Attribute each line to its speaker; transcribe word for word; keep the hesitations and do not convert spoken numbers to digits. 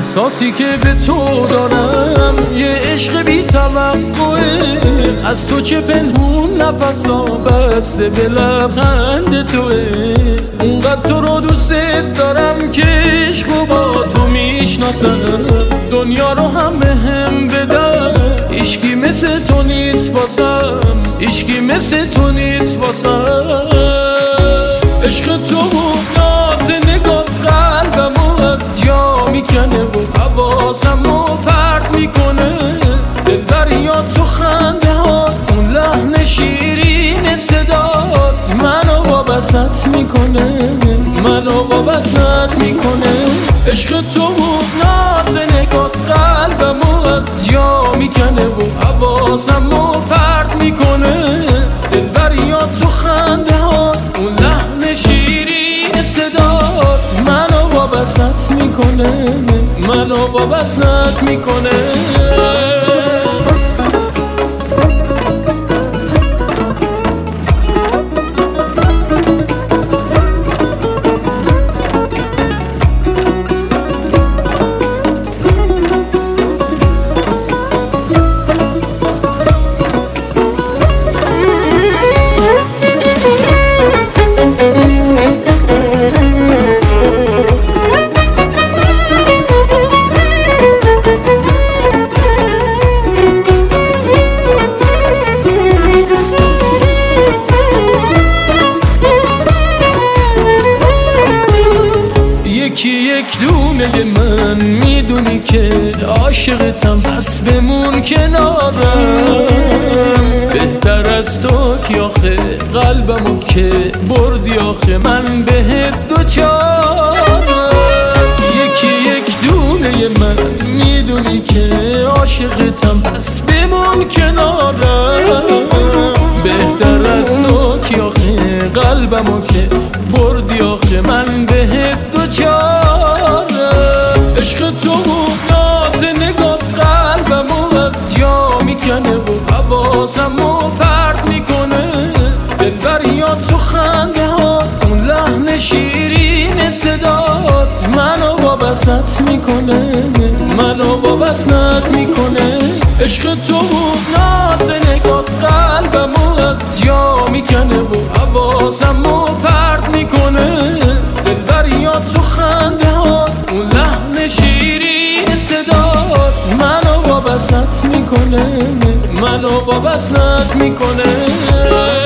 Speaker 1: احساسی که به تو دارم یه عشق بی توقعه، از تو چه پنهون نفسا بسته به لبخند توه. اونقدر تو رو دوست دارم که عشقو با تو میشناسم، دنیا رو هم به هم بدم، عشقی مثل تو نیست واسم، عشقی مثل تو نیست واسم. عشق تو و ناز نگاه قلبمو از جا میکنه و حواسمو پرت میکنه. دلبر یاد تو خنده ها، اون لحن شیرین صدات منو وابست میکنه، منو وابست میکنه. عشق تو و ناز نگاه قلبمو از جا میکنه و حواسمو پرت میکنه. دلبر یاد تو خنده ها، اون لحن شیرین صدات منو وابست میکنه، منو وابست میکنه. یکی یک دونه من میدونی که عاشقتم، پس بمون کنارم. بهتر از تو کی آخه، قلبمو که بردی آخه، من بهت دوچارم. یکی یک دونه من میدونی که عاشقتم، پس بمون کنارم. بهتر از تو کی آخه، قلبمو که بردی آخه، من بهت دوچارم. عشق تو و ناز نگاه قلبمو از جا میکنه و حواسمو پرت میکنه. دلبر یاد تو خنده ها، اون لحن شیرین صدات منو وابست میکنه، منو وابست میکنه. عشق تو و ناز نگاه قلبمو از جا میکنه و حواسمو پرت میکنه. دلبر یاد تو خنده ها، اون لحن شیرین صدات منو وابست میکنه، منو وابست میکنه.